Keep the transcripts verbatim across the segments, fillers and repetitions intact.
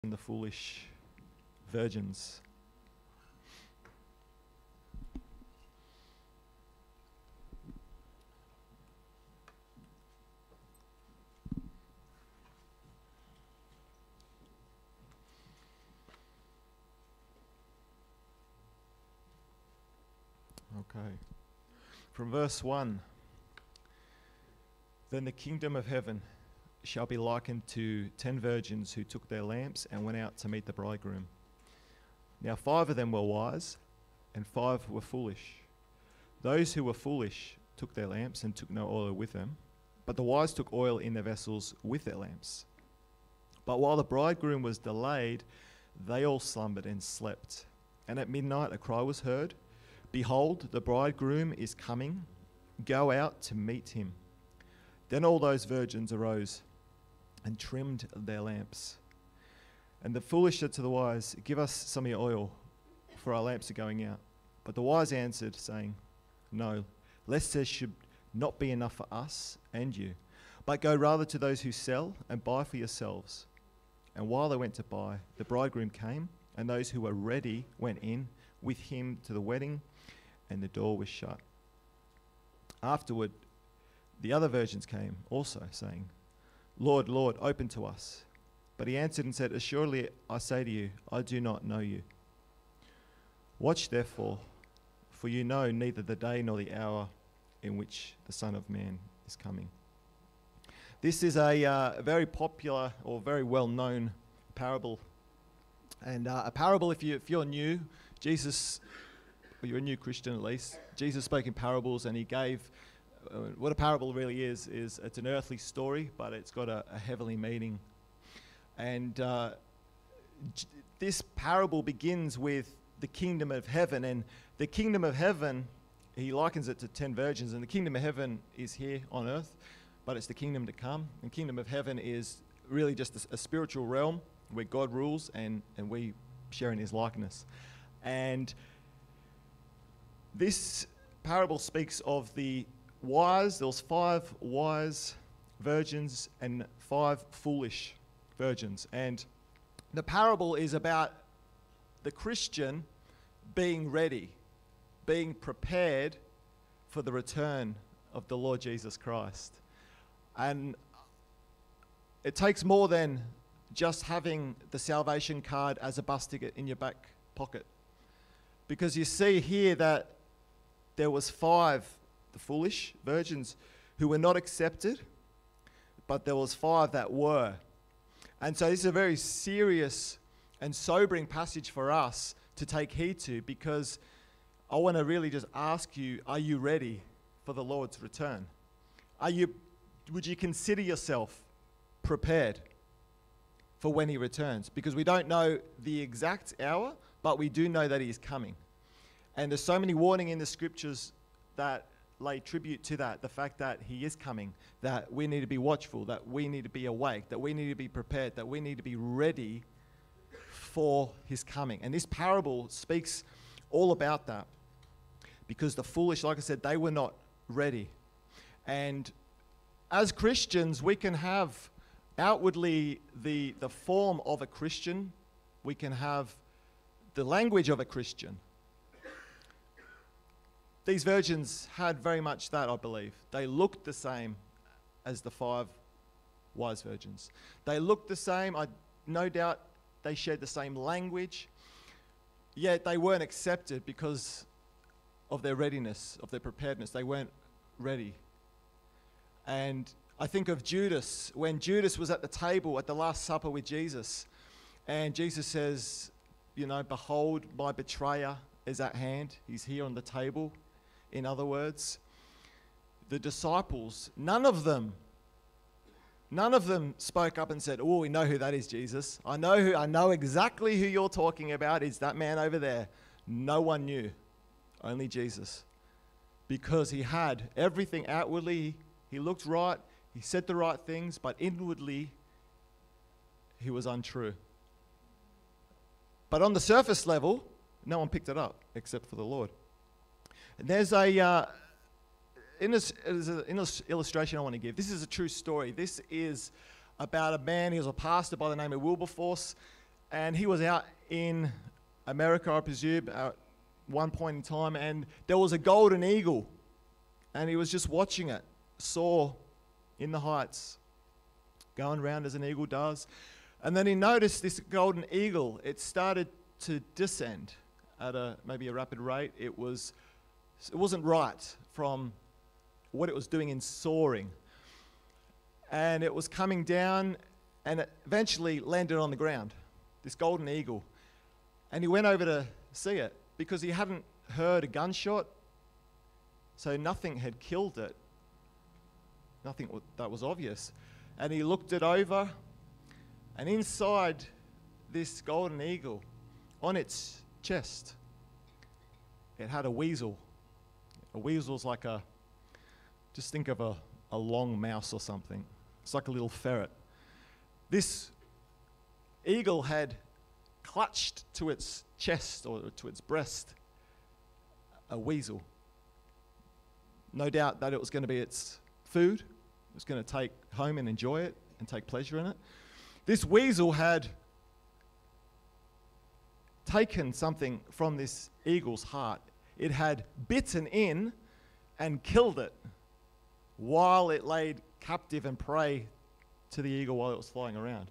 and the foolish virgins. Okay. From verse one. Then the kingdom of heaven shall be likened to ten virgins who took their lamps and went out to meet the bridegroom. Now five of them were wise, and five were foolish. Those who were foolish took their lamps and took no oil with them, but the wise took oil in their vessels with their lamps. But while the bridegroom was delayed, they all slumbered and slept. And at midnight a cry was heard, "Behold, the bridegroom is coming. Go out to meet him." Then all those virgins arose and trimmed their lamps. And the foolish said to the wise, "Give us some of your oil, for our lamps are going out." But the wise answered, saying, "No, lest there should not be enough for us and you. But go rather to those who sell and buy for yourselves." And while they went to buy, the bridegroom came, and those who were ready went in with him to the wedding, and the door was shut. Afterward, the other virgins came also, saying, "Lord, Lord, open to us." But he answered and said, "Assuredly I say to you, I do not know you. Watch therefore, for you know neither the day nor the hour in which the Son of Man is coming." This is a uh, very popular or very well-known parable. And uh, a parable, if, you, if you're new, Jesus, or you're a new Christian at least, Jesus spoke in parables, and he gave Uh, what a parable really is, is it's an earthly story, but it's got a, a heavenly meaning. And uh, j- this parable begins with the kingdom of heaven. And the kingdom of heaven, he likens it to ten virgins. And the kingdom of heaven is here on earth, but it's the kingdom to come. And the kingdom of heaven is really just a, a spiritual realm where God rules and, and we share in his likeness. And this parable speaks of the wise. There was five wise virgins and five foolish virgins. And the parable is about the Christian being ready, being prepared for the return of the Lord Jesus Christ. And it takes more than just having the salvation card as a bus ticket in your back pocket. Because you see here that there was five the foolish virgins who were not accepted, but there was five that were. And so this is a very serious and sobering passage for us to take heed to, because I want to really just ask you, are you ready for the Lord's return? Are you, would you consider yourself prepared for when he returns? Because we don't know the exact hour, but we do know that he is coming. And there's so many warning in the scriptures that lay tribute to that, the fact that he is coming, that we need to be watchful, that we need to be awake, that we need to be prepared, that we need to be ready for his coming. And this parable speaks all about that, because the foolish, like I said, they were not ready. And as Christians, we can have outwardly the, the form of a Christian, we can have the language of a Christian. These virgins had very much that, I believe. They looked the same as the five wise virgins. They looked the same. I no doubt they shared the same language. Yet they weren't accepted because of their readiness, of their preparedness. They weren't ready. And I think of Judas. When Judas was at the table at the Last Supper with Jesus, and Jesus says, you know, "Behold, my betrayer is at hand. He's here on the table." In other words, the disciples, none of them, none of them spoke up and said, "Oh, we know who that is, Jesus. I know who, I know exactly who you're talking about. It's that man over there." No one knew, only Jesus, because he had everything outwardly. He looked right. He said the right things, but inwardly, he was untrue. But on the surface level, no one picked it up except for the Lord. And there's a, uh, in this, there's an illustration I want to give. This is a true story. This is about a man, he was a pastor by the name of Wilberforce, and he was out in America, I presume, at one point in time, and there was a golden eagle, and he was just watching it, soar in the heights, going around as an eagle does. And then he noticed this golden eagle, it started to descend at a maybe a rapid rate. It was, it wasn't right from what it was doing in soaring. And it was coming down, and it eventually landed on the ground, this golden eagle. And he went over to see it because he hadn't heard a gunshot, so nothing had killed it. Nothing that was obvious. And he looked it over, and inside this golden eagle, on its chest, it had a weasel. A weasel's like a, just think of a, a long mouse or something. It's like a little ferret. This eagle had clutched to its chest or to its breast a weasel. No doubt that it was going to be its food. It was going to take home and enjoy it and take pleasure in it. This weasel had taken something from this eagle's heart. It had bitten in and killed it while it laid captive and prey to the eagle while it was flying around.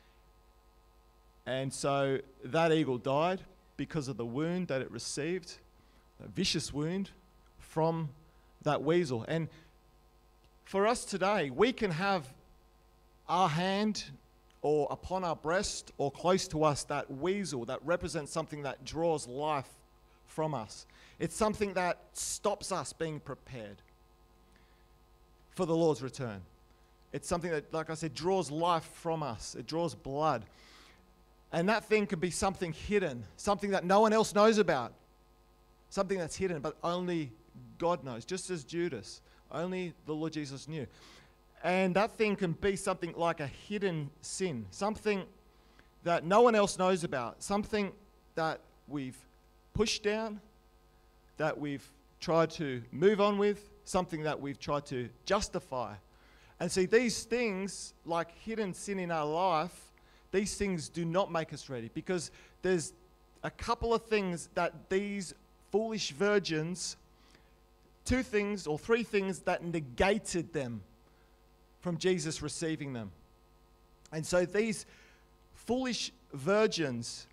And so that eagle died because of the wound that it received, a vicious wound from that weasel. And for us today, we can have our hand or upon our breast or close to us that weasel that represents something that draws life from us. It's something that stops us being prepared for the Lord's return. It's something that, like I said, draws life from us. It draws blood. And that thing can be something hidden, something that no one else knows about, something that's hidden, but only God knows, just as Judas. Only the Lord Jesus knew. And that thing can be something like a hidden sin, something that no one else knows about, something that we've pushed down, that we've tried to move on with, something that we've tried to justify. And see, these things, like hidden sin in our life, these things do not make us ready, because there's a couple of things that these foolish virgins, two things or three things that negated them from Jesus receiving them. And so these foolish virgins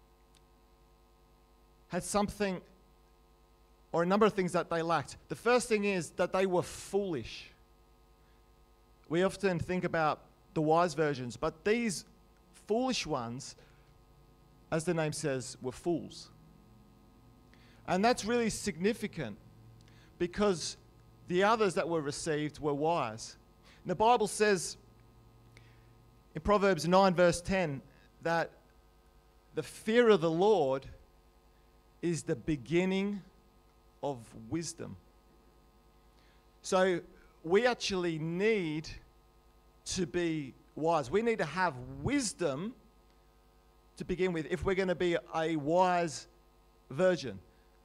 had something or a number of things that they lacked. The first thing is that they were foolish. We often think about the wise virgins, but these foolish ones, as the name says, were fools. And that's really significant because the others that were received were wise. And the Bible says in Proverbs nine verse ten that the fear of the Lord is the beginning of wisdom. So we actually need to be wise. We need to have wisdom to begin with if we're going to be a wise virgin.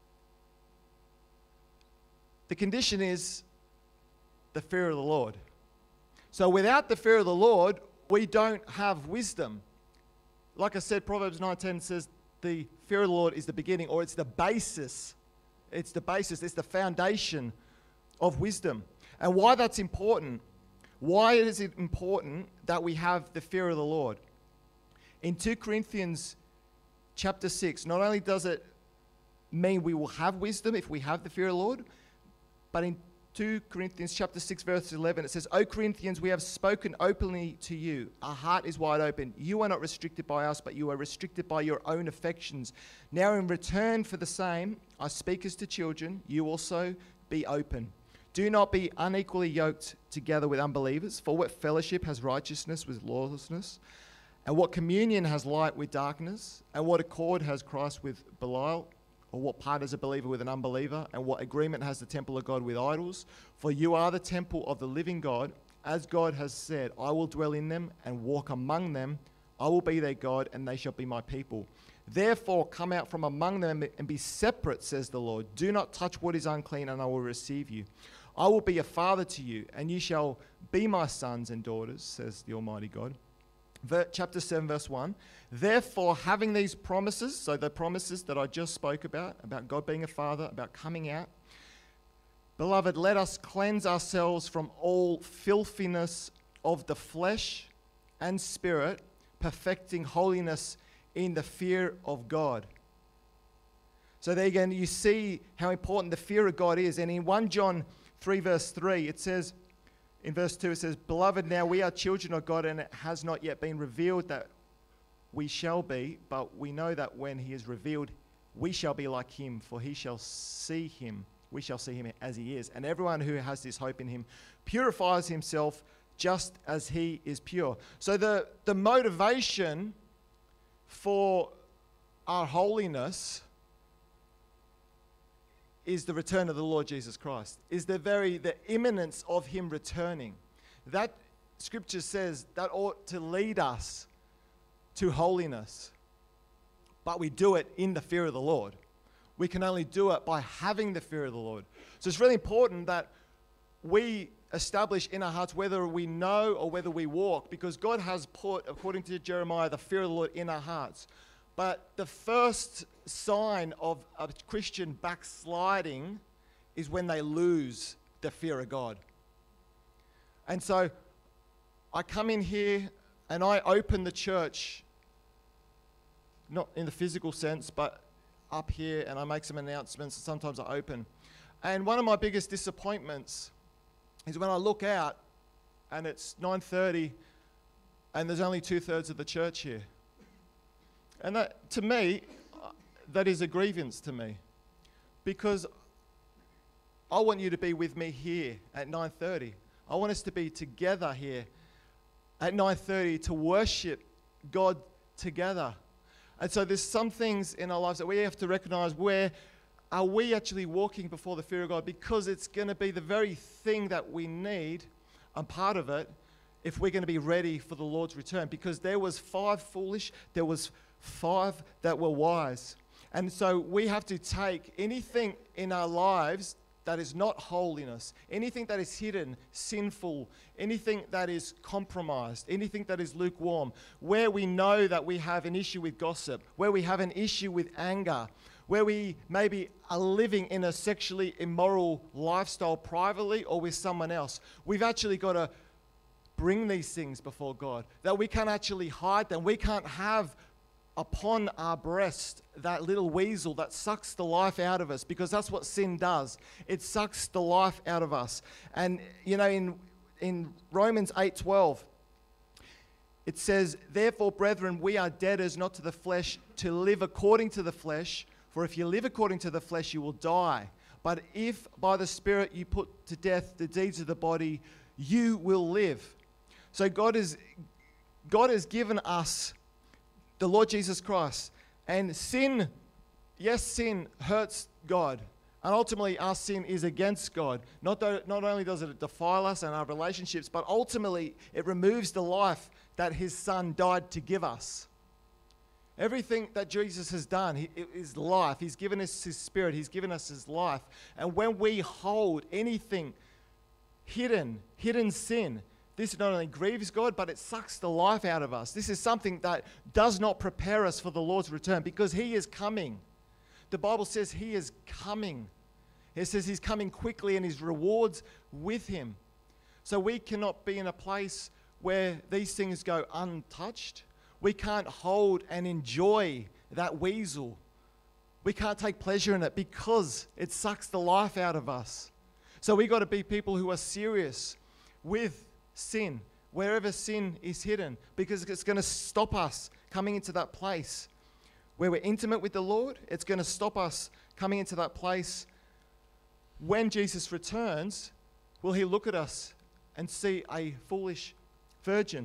The condition is the fear of the Lord. So without the fear of the Lord, we don't have wisdom. Like I said, Proverbs nine ten says the fear of the Lord is the beginning, or it's the basis. It's the basis, it's the foundation of wisdom. And why that's important, why is it important that we have the fear of the Lord? In Second Corinthians chapter six, not only does it mean we will have wisdom if we have the fear of the Lord, but in Second Corinthians chapter six, verse eleven, it says, O Corinthians, we have spoken openly to you. Our heart is wide open. You are not restricted by us, but you are restricted by your own affections. Now in return for the same, I speak as to children, you also be open. Do not be unequally yoked together with unbelievers, for what fellowship has righteousness with lawlessness? And what communion has light with darkness? And what accord has Christ with Belial? Or what part has a believer with an unbeliever? And what agreement has the temple of God with idols? For you are the temple of the living God. As God has said, I will dwell in them and walk among them. I will be their God, and they shall be my people. Therefore, come out from among them and be separate, says the Lord. Do not touch what is unclean, and I will receive you. I will be a father to you, and you shall be my sons and daughters, says the Almighty God. ver- chapter seven, verse one. Therefore, having these promises, so the promises that I just spoke about, about God being a father, about coming out, beloved, let us cleanse ourselves from all filthiness of the flesh and spirit, perfecting holiness in the fear of God. So there again, you see how important the fear of God is. And in First John three, verse three, it says, in verse two, it says, Beloved, now we are children of God, and it has not yet been revealed that we shall be, but we know that when he is revealed, we shall be like him, for he shall see him. We shall see him as he is. And everyone who has this hope in him purifies himself just as he is pure. So the, the motivation for our holiness is the return of the Lord Jesus Christ, is the very, the imminence of him returning. That scripture says that ought to lead us to holiness. But we do it in the fear of the Lord. We can only do it by having the fear of the Lord. So it's really important that we establish in our hearts whether we know or whether we walk, because God has put, according to Jeremiah, the fear of the Lord in our hearts. But the first sign of a Christian backsliding is when they lose the fear of God. And so I come in here and I open the church, not in the physical sense, but up here, and I make some announcements, and sometimes I open. And one of my biggest disappointments is when I look out and it's nine thirty and there's only two-thirds of the church here. And that, to me, that is a grievance to me, because I want you to be with me here at nine thirty. I want us to be together here at nine thirty to worship God together. And so there's some things in our lives that we have to recognize. Where are we actually walking before the fear of God? Because it's going to be the very thing that we need, and part of it, if we're going to be ready for the Lord's return. Because there was five foolish, there was five that were wise. And so we have to take anything in our lives that is not holiness, anything that is hidden, sinful, anything that is compromised, anything that is lukewarm, where we know that we have an issue with gossip, where we have an issue with anger, where we maybe are living in a sexually immoral lifestyle privately or with someone else. We've actually got to bring these things before God, that we can't actually hide them. We can't have upon our breast that little weasel that sucks the life out of us, because that's what sin does. It sucks the life out of us. And you know, in in Romans eight twelve, it says, Therefore, brethren, we are debtors not to the flesh, to live according to the flesh. For if you live according to the flesh, you will die. But if by the Spirit you put to death the deeds of the body, you will live. So God is God has given us the Lord Jesus Christ. And sin, yes, sin hurts God. And ultimately, our sin is against God. Not, th- not only does it defile us and our relationships, but ultimately, it removes the life that his Son died to give us. Everything that Jesus has done he, is life. He's given us his Spirit. He's given us his life. And when we hold anything hidden, hidden sin, this not only grieves God, but it sucks the life out of us. This is something that does not prepare us for the Lord's return, because he is coming. The Bible says he is coming. It says he's coming quickly and his rewards with him. So we cannot be in a place where these things go untouched. We can't hold and enjoy that weasel. We can't take pleasure in it because it sucks the life out of us. So we got to be people who are serious with sin, wherever sin is hidden, because it's going to stop us coming into that place where we're intimate with the Lord. It's going to stop us coming into that place when Jesus returns. Will he look at us and see a foolish virgin?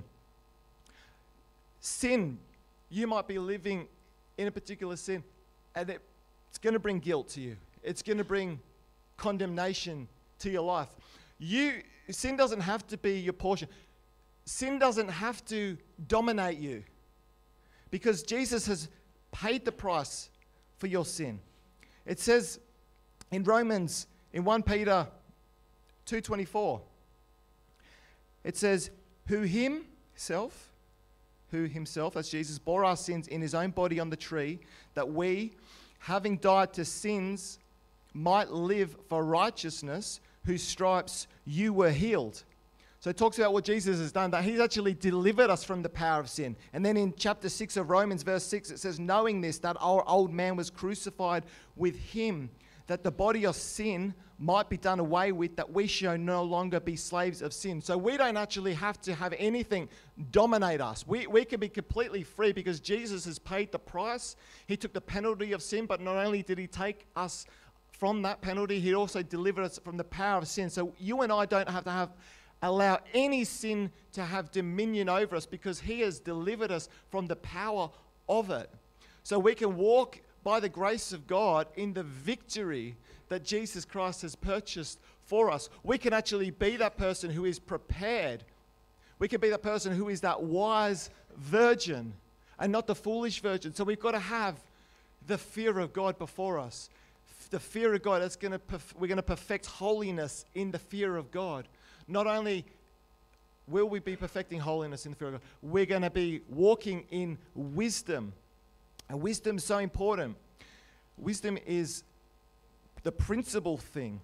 Sin, you might be living in a particular sin, and it, it's going to bring guilt to you. It's going to bring condemnation to your life. You Sin doesn't have to be your portion. Sin doesn't have to dominate you, because Jesus has paid the price for your sin. It says in Romans, in First Peter two twenty-four, it says, who himself who himself, that's Jesus, bore our sins in his own body on the tree, that we, having died to sins, might live for righteousness, whose stripes you were healed. So it talks about what Jesus has done, that he's actually delivered us from the power of sin. And then in chapter six of Romans, verse six, it says, knowing this, that our old man was crucified with him, that the body of sin might be done away with, that we shall no longer be slaves of sin. So we don't actually have to have anything dominate us. We, we can be completely free because Jesus has paid the price. He took the penalty of sin, but not only did he take us from that penalty, he also delivered us from the power of sin. So you and I don't have to have allow any sin to have dominion over us because he has delivered us from the power of it. So we can walk by the grace of God in the victory that Jesus Christ has purchased for us. We can actually be that person who is prepared. We can be that person who is that wise virgin and not the foolish virgin. So we've got to have the fear of God before us. The fear of God, it's going to perf- we're going to perfect holiness in the fear of God. Not only will we be perfecting holiness in the fear of God, we're going to be walking in wisdom. And wisdom is so important. Wisdom is the principal thing.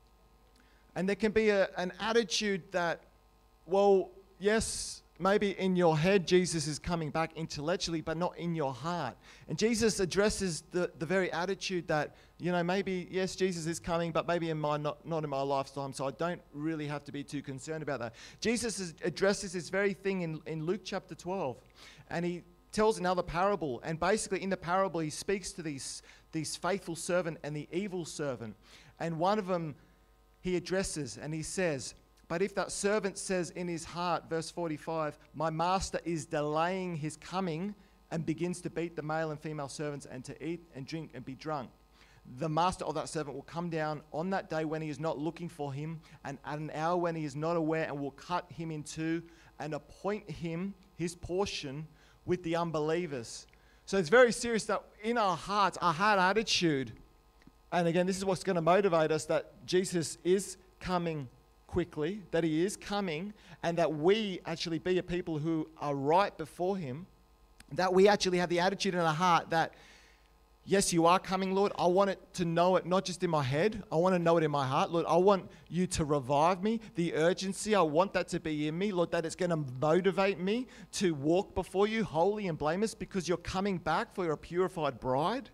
And there can be a, an attitude that, well, yes, maybe in your head Jesus is coming back intellectually, but not in your heart. And Jesus addresses the, the very attitude that, you know, maybe, yes, Jesus is coming, but maybe in my not, not in my lifetime, so I don't really have to be too concerned about that. Jesus is, addresses this very thing in, in Luke chapter twelve, and he tells another parable. And basically in the parable, he speaks to these, these faithful servant and the evil servant. And one of them he addresses, and he says, but if that servant says in his heart, verse forty-five, my master is delaying his coming, and begins to beat the male and female servants and to eat and drink and be drunk, the master of that servant will come down on that day when he is not looking for him, and at an hour when he is not aware, and will cut him in two and appoint him his portion with the unbelievers. So it's very serious that in our hearts, our heart attitude, and again, this is what's going to motivate us, that Jesus is coming quickly, that he is coming, and that we actually be a people who are right before him, that we actually have the attitude in our heart that, yes, you are coming, Lord. I want it to know it, not just in my head. I want to know it in my heart. Lord, I want you to revive me, the urgency. I want that to be in me, Lord, that it's going to motivate me to walk before you holy and blameless because you're coming back for your purified bride.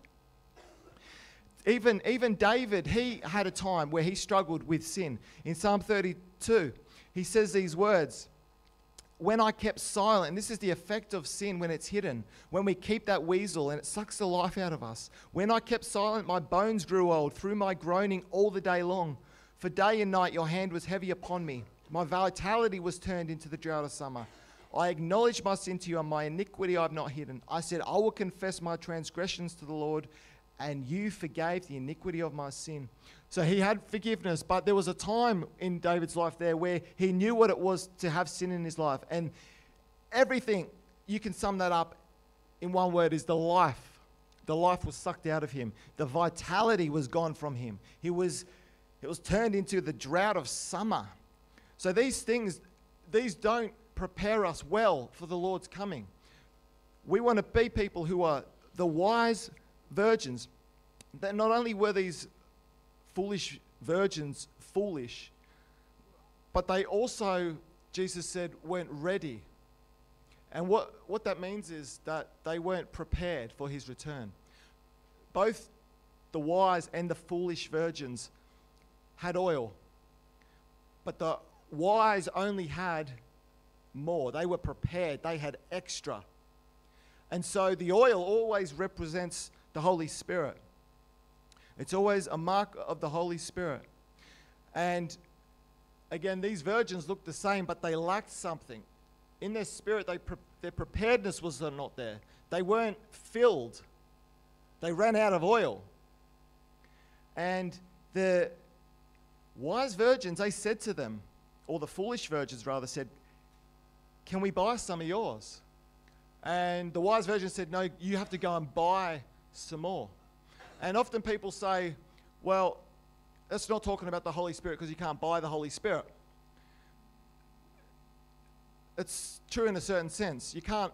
Even, even David, he had a time where he struggled with sin. In Psalm thirty-two, he says these words, when I kept silent, and this is the effect of sin when it's hidden, when we keep that weasel and it sucks the life out of us. When I kept silent, my bones grew old through my groaning all the day long. For day and night your hand was heavy upon me. My vitality was turned into the drought of summer. I acknowledged my sin to you, and my iniquity I have not hidden. I said, I will confess my transgressions to the Lord, and you forgave the iniquity of my sin. So he had forgiveness, but there was a time in David's life there where he knew what it was to have sin in his life. And everything, you can sum that up in one word, is the life. The life was sucked out of him. The vitality was gone from him. He was, it was turned into the drought of summer. So these things, these don't prepare us well for the Lord's coming. We want to be people who are the wise virgins. That not only were these foolish virgins foolish, but they also, Jesus said, weren't ready. And what, what that means is that they weren't prepared for his return. Both the wise and the foolish virgins had oil, but the wise only had more. They were prepared. They had extra. And so the oil always represents the Holy Spirit. It's always a mark of the Holy Spirit. And again, these virgins looked the same, but they lacked something. In their spirit, they pre- their preparedness was not there. They weren't filled. They ran out of oil. And the wise virgins, they said to them, or the foolish virgins rather said, can we buy some of yours? And the wise virgins said, no, you have to go and buy some more. And often people say, well, that's not talking about the Holy Spirit because you can't buy the Holy Spirit. It's true in a certain sense. You can't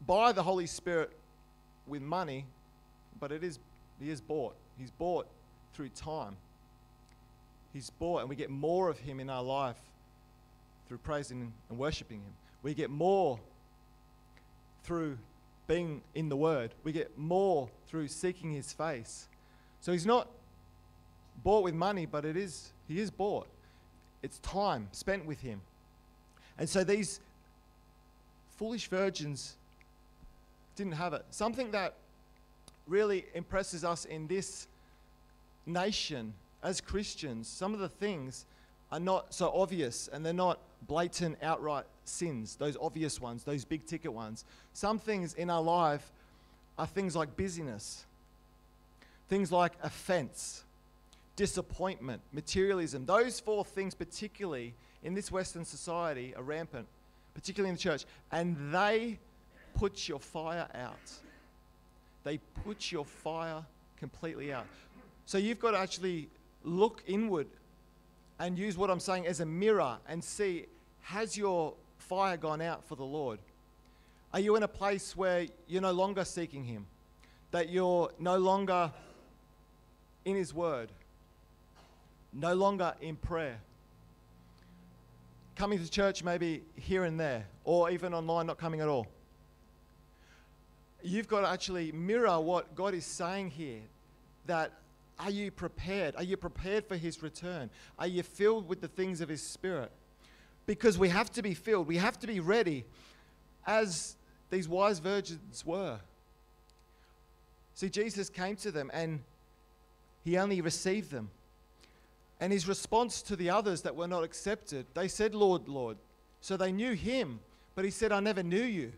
buy the Holy Spirit with money, but it is he is bought. He's bought through time. He's bought, and we get more of him in our life through praising and worshiping him. We get more through being in the Word. We get more through seeking his face. So he's not bought with money, but it is he is bought. It's time spent with him. And so these foolish virgins didn't have it. Something that really impresses us in this nation as Christians, some of the things are not so obvious, and they're not blatant, outright sins, those obvious ones, those big ticket ones. Some things in our life are things like busyness, things like offense, disappointment, materialism. Those four things, particularly in this Western society, are rampant, particularly in the church, and they put your fire out. They put your fire completely out. So you've got to actually look inward and use what I'm saying as a mirror and see, has your fire gone out for the Lord? Are you in a place where you're no longer seeking him? That you're no longer in his word? No longer in prayer? Coming to church maybe here and there, or even online, not coming at all. You've got to actually mirror what God is saying here. That, are you prepared? Are you prepared for his return? Are you filled with the things of his Spirit? Because we have to be filled. We have to be ready, as these wise virgins were. See, Jesus came to them and he only received them. And his response to the others that were not accepted, they said, Lord, Lord. So they knew him, but he said, I never knew you.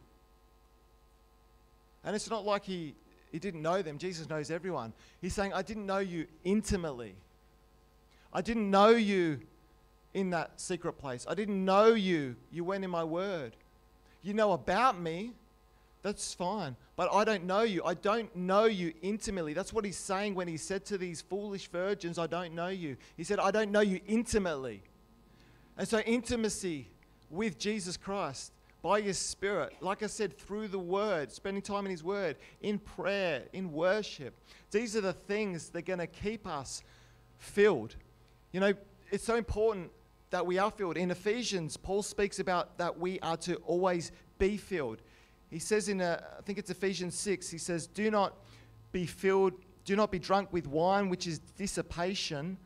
And it's not like he, he didn't know them. Jesus knows everyone. He's saying, I didn't know you intimately. I didn't know you in that secret place. I didn't know you. You went in my word. You know about me. That's fine. But I don't know you. I don't know you intimately. That's what he's saying when he said to these foolish virgins, I don't know you. He said, I don't know you intimately. And so intimacy with Jesus Christ, by his Spirit, like I said, through the word, spending time in his word, in prayer, in worship. These are the things that are going to keep us filled. You know, it's so important that we are filled. In Ephesians, Paul speaks about that we are to always be filled. He says in, a, I think it's Ephesians six, he says, do not be filled, do not be drunk with wine, which is dissipation.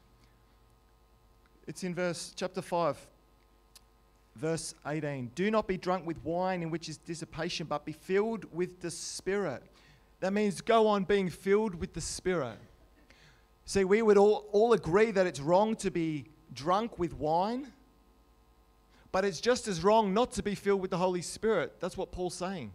It's in verse, chapter five, verse eighteen. Do not be drunk with wine, in which is dissipation, but be filled with the Spirit. That means go on being filled with the Spirit. See, we would all, all agree that it's wrong to be drunk with wine, but it's just as wrong not to be filled with the Holy Spirit. That's what Paul's saying.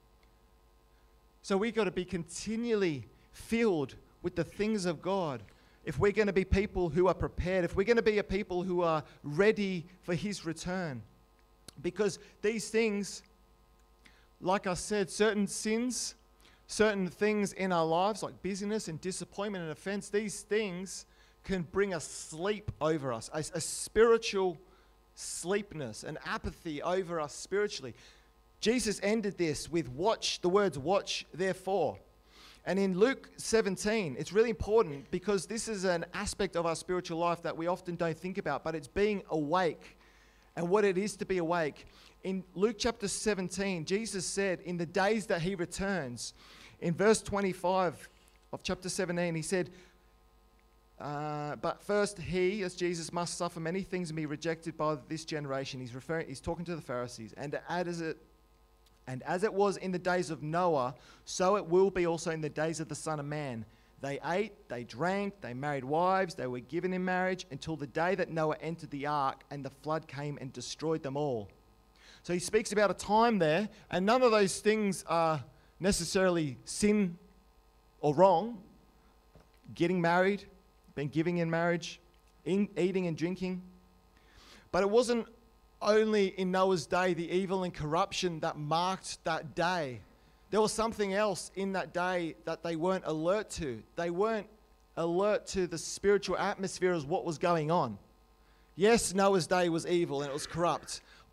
So we've got to be continually filled with the things of God. If we're going to be people who are prepared, if we're going to be a people who are ready for his return. Because these things, like I said, certain sins, certain things in our lives, like busyness and disappointment and offense, these things can bring a sleep over us, a, a spiritual sleepness, an apathy over us spiritually. Jesus ended this with watch, the words watch therefore. And in Luke seventeen, it's really important because this is an aspect of our spiritual life that we often don't think about, but it's being awake and what it is to be awake. In Luke chapter seventeen, Jesus said, in the days that he returns, in verse twenty-five of chapter seventeen, he said, Uh, but first he, as Jesus, must suffer many things and be rejected by this generation. He's referring, he's talking to the Pharisees. And as it, and as it was in the days of Noah, so it will be also in the days of the Son of Man. They ate, they drank, they married wives, they were given in marriage until the day that Noah entered the ark and the flood came and destroyed them all. So he speaks about a time there, and none of those things are necessarily sin or wrong. Getting married, been giving in marriage, in, eating and drinking. But it wasn't only in Noah's day the evil and corruption that marked that day. There was something else in that day that they weren't alert to. They weren't alert to the spiritual atmosphere as what was going on. Yes, Noah's day was evil and it was corrupt,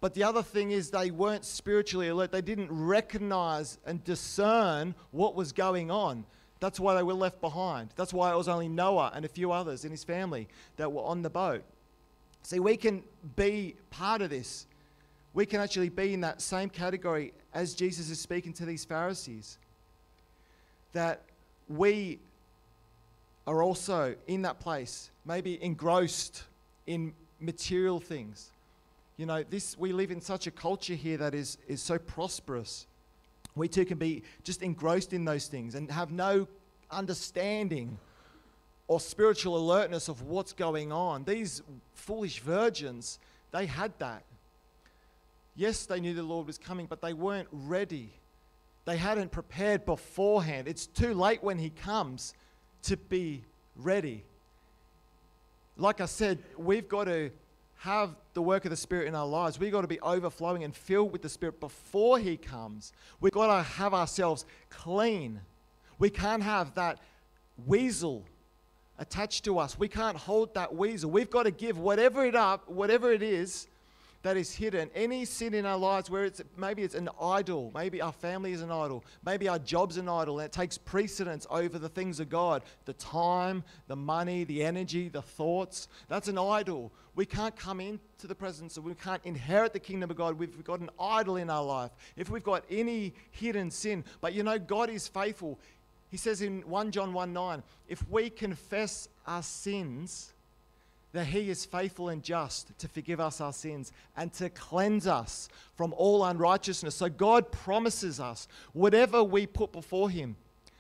But the other thing is they weren't spiritually alert. They didn't recognize and discern what was going on. That's why they were left behind. That's why it was only Noah and a few others in his family that were on the boat. See, we can be part of this. We can actually be in that same category as Jesus is speaking to these Pharisees. That we are also in that place, maybe engrossed in material things. You know, this we live in such a culture here that is, is so prosperous. We too can be just engrossed in those things and have no understanding or spiritual alertness of what's going on. These foolish virgins, they had that. Yes, they knew the Lord was coming, but they weren't ready. They hadn't prepared beforehand. It's too late when he comes to be ready. Like I said, we've got to have the work of the Spirit in our lives. We've got to be overflowing and filled with the Spirit before he comes. We've got to have ourselves clean. We can't have that weasel attached to us. We can't hold that weasel. We've got to give whatever it up, whatever it is that is hidden, any sin in our lives where it's maybe it's an idol, maybe our family is an idol, maybe our job's an idol, and it takes precedence over the things of God, the time, the money, the energy, the thoughts. That's an idol. We can't come into the presence of, we can't inherit the kingdom of God. We've got an idol in our life. If we've got any hidden sin, but you know, God is faithful. He says in First John one nine, if we confess our sins, that he is faithful and just to forgive us our sins and to cleanse us from all unrighteousness. So God promises us whatever we put before him,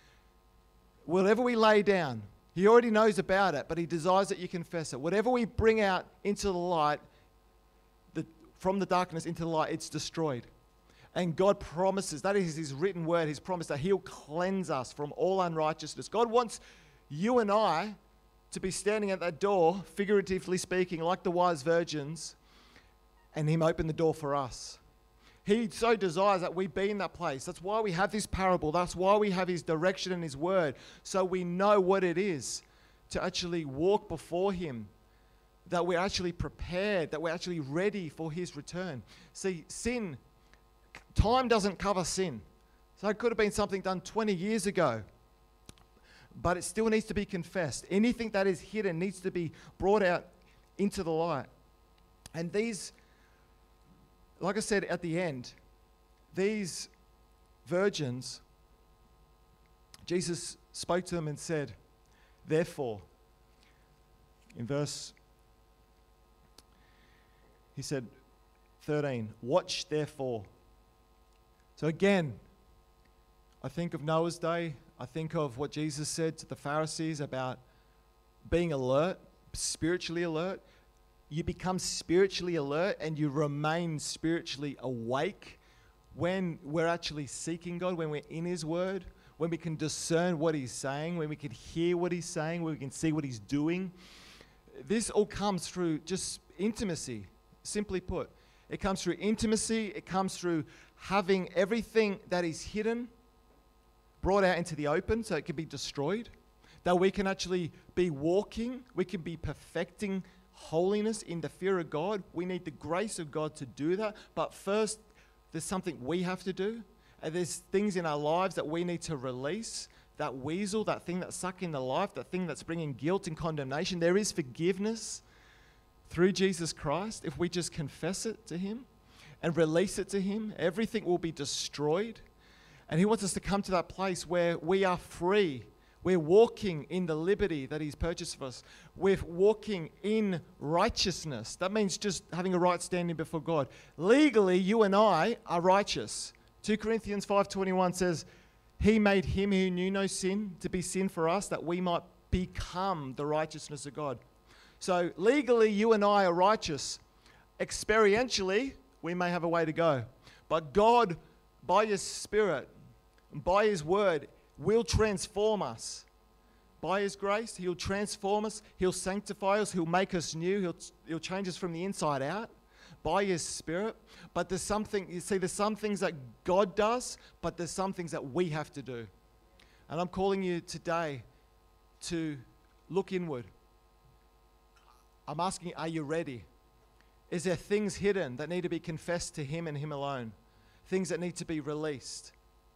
whatever we lay down, he already knows about it, but he desires that you confess it. Whatever we bring out into the light, the, from the darkness into the light, it's destroyed. And God promises, that is his written word, his promise that he'll cleanse us from all unrighteousness. God wants you and I to be standing at that door, figuratively speaking, like the wise virgins, and him open the door for us. He so desires that we be in that place. That's why we have this parable. That's why we have his direction and his word, so we know what it is to actually walk before him, that we're actually prepared, that we're actually ready for his return. See, sin, time doesn't cover sin. So it could have been something done twenty years ago, but it still needs to be confessed. Anything that is hidden needs to be brought out into the light. And these, like I said at the end, these virgins, Jesus spoke to them and said, therefore, in verse, he said, thirteen, watch therefore. So again, I think of Noah's day. I think of what Jesus said to the Pharisees about being alert, spiritually alert. You become spiritually alert and you remain spiritually awake when we're actually seeking God, when we're in his word, when we can discern what he's saying, when we can hear what he's saying, when we can see what he's doing. This all comes through just intimacy, simply put. It comes through intimacy. It comes through having everything that is hidden brought out into the open so it can be destroyed, that we can actually be walking, we can be perfecting holiness in the fear of God. We need the grace of God to do that, but first there's something we have to do, and there's things in our lives that we need to release, that weasel, that thing that's sucking the life, that thing that's bringing guilt and condemnation. There is forgiveness through Jesus Christ. If we just confess it to him and release it to him, everything will be destroyed. And he wants us to come to that place where we are free. We're walking in the liberty that he's purchased for us. We're walking in righteousness. That means just having a right standing before God. Legally, you and I are righteous. Second Corinthians five twenty-one says, he made him who knew no sin to be sin for us, that we might become the righteousness of God. So legally, you and I are righteous. Experientially, we may have a way to go. But God, by his Spirit, by his word, will transform us. By his grace, he'll transform us. He'll sanctify us. He'll make us new. He'll, he'll change us from the inside out by his Spirit. But there's something, you see, there's some things that God does, but there's some things that we have to do. And I'm calling you today to look inward. I'm asking, are you ready? Is there things hidden that need to be confessed to him and him alone? Things that need to be released?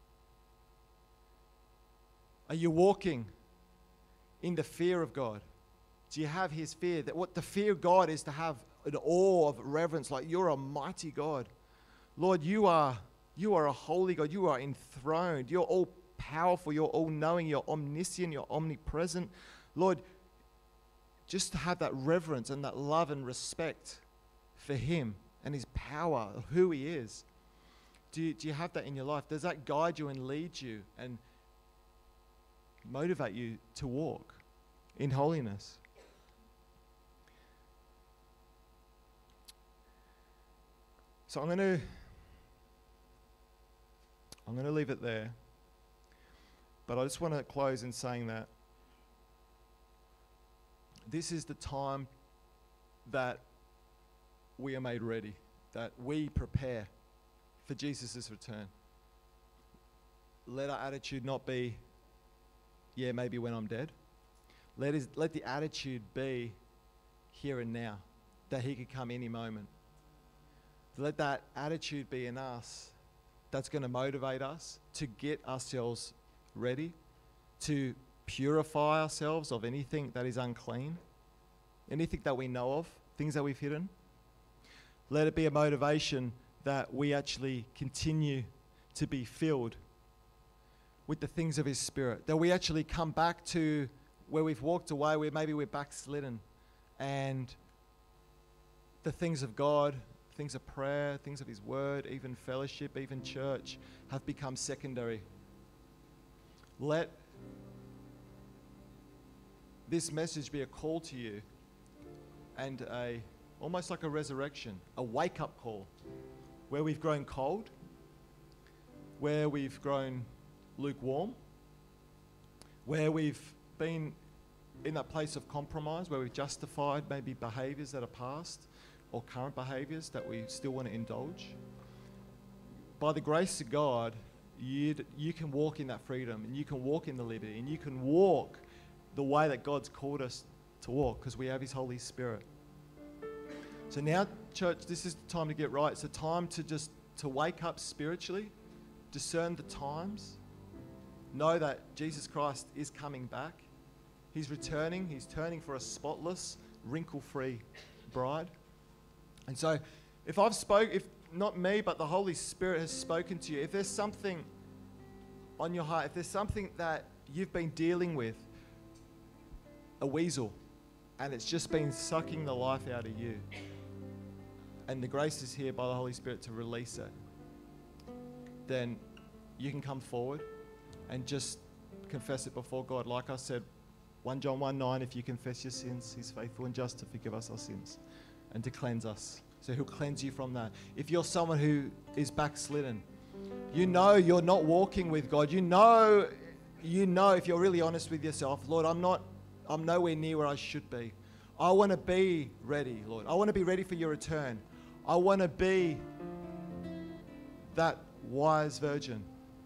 Are you walking in the fear of God? Do you have his fear? That what the fear of God is to have an awe of reverence, like you're a mighty God. Lord, you are you are a holy God. You are enthroned. You're all powerful. You're all knowing. You're omniscient. You're omnipresent. Lord, just to have that reverence and that love and respect for him and his power, of who he is. Do you, do you have that in your life? Does that guide you and lead you and motivate you to walk in holiness? So I'm going to I'm going to leave it there. But I just want to close in saying that this is the time that we are made ready, that we prepare for Jesus' return. Let our attitude not be, yeah, maybe when I'm dead. Let, his, let the attitude be here and now, that he could come any moment. Let that attitude be in us that's going to motivate us to get ourselves ready, to purify ourselves of anything that is unclean, anything that we know of, things that we've hidden. Let it be a motivation that we actually continue to be filled with the things of his Spirit, that we actually come back to where we've walked away, where maybe we're backslidden, and the things of God, things of prayer, things of his word, even fellowship, even church, have become secondary. Let this message be a call to you and a almost like a resurrection, a wake-up call, where we've grown cold, where we've grown lukewarm, where we've been in that place of compromise, where we've justified maybe behaviors that are past or current behaviors that we still want to indulge. By the grace of God, you you can walk in that freedom, and you can walk in the liberty, and you can walk the way that God's called us to walk, because we have his Holy Spirit. So now, church, this is the time to get right. It's a time to just to wake up spiritually, discern the times, know that Jesus Christ is coming back. He's returning. He's turning for a spotless, wrinkle-free bride. And so, if I've spoke, if not me, but the Holy Spirit has spoken to you, if there's something on your heart, if there's something that you've been dealing with, a weasel, and it's just been sucking the life out of you, and the grace is here by the Holy Spirit to release it, then you can come forward and just confess it before God. Like I said, First John one nine, if you confess your sins, he's faithful and just to forgive us our sins and to cleanse us. So he'll cleanse you from that. If you're someone who is backslidden, you know you're not walking with God. You know, you know if you're really honest with yourself, Lord, I'm not, I'm nowhere near where I should be. I want to be ready, Lord. I want to be ready for your return. I want to be that wise virgin.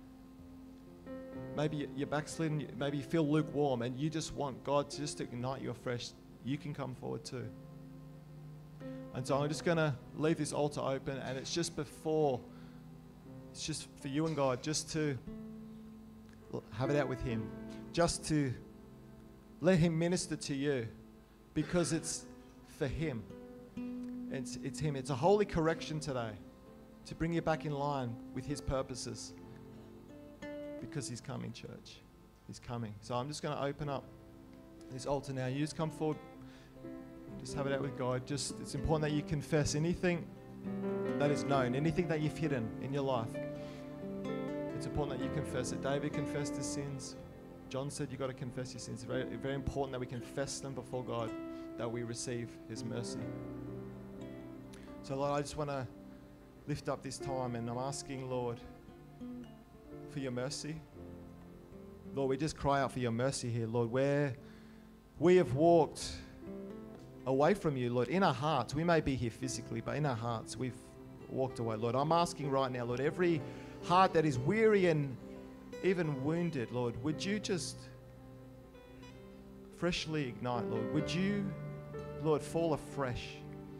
Maybe you're backslidden, maybe you feel lukewarm, and you just want God to just ignite you afresh. You can come forward too. And so I'm just going to leave this altar open, and it's just before, it's just for you and God, just to have it out with him, just to let him minister to you, because it's for him. It's, it's him. It's a holy correction today to bring you back in line with his purposes, because he's coming, church. He's coming. So I'm just going to open up this altar now. You just come forward. Just have it out with God. Just, it's important that you confess anything that is known, anything that you've hidden in your life. It's important that you confess it. David confessed his sins. John said you've got to confess your sins. It's very, very important that we confess them before God, that we receive his mercy. So, Lord, I just want to lift up this time, and I'm asking, Lord, for your mercy. Lord, we just cry out for your mercy here, Lord, where we have walked away from you, Lord, in our hearts. We may be here physically, but in our hearts, we've walked away, Lord. I'm asking right now, Lord, every heart that is weary and even wounded, Lord, would you just freshly ignite, Lord? Would you, Lord, fall afresh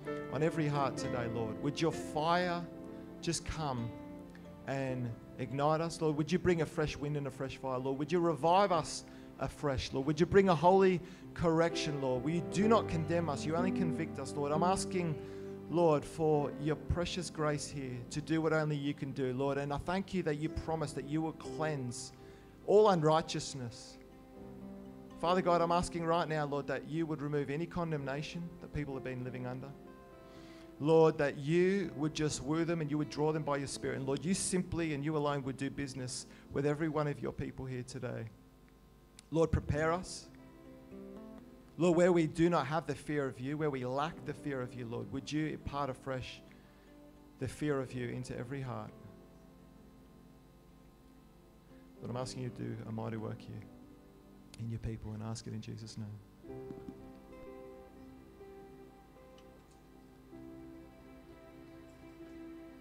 on every heart today, Lord. Would your fire just come and ignite us, Lord? Would you bring a fresh wind and a fresh fire, Lord? Would you revive us afresh, Lord? Would you bring a holy correction, Lord? Will you do not condemn us? You only convict us, Lord. I'm asking, Lord, for your precious grace here to do what only you can do, Lord. And I thank you that you promised that you will cleanse all unrighteousness. Father God, I'm asking right now, Lord, that you would remove any condemnation that people have been living under. Lord, that you would just woo them and you would draw them by your Spirit. And Lord, you simply and you alone would do business with every one of your people here today. Lord, prepare us. Lord, where we do not have the fear of you, where we lack the fear of you, Lord, would you impart afresh the fear of you into every heart? Lord, I'm asking you to do a mighty work here in your people, and ask it in Jesus' name.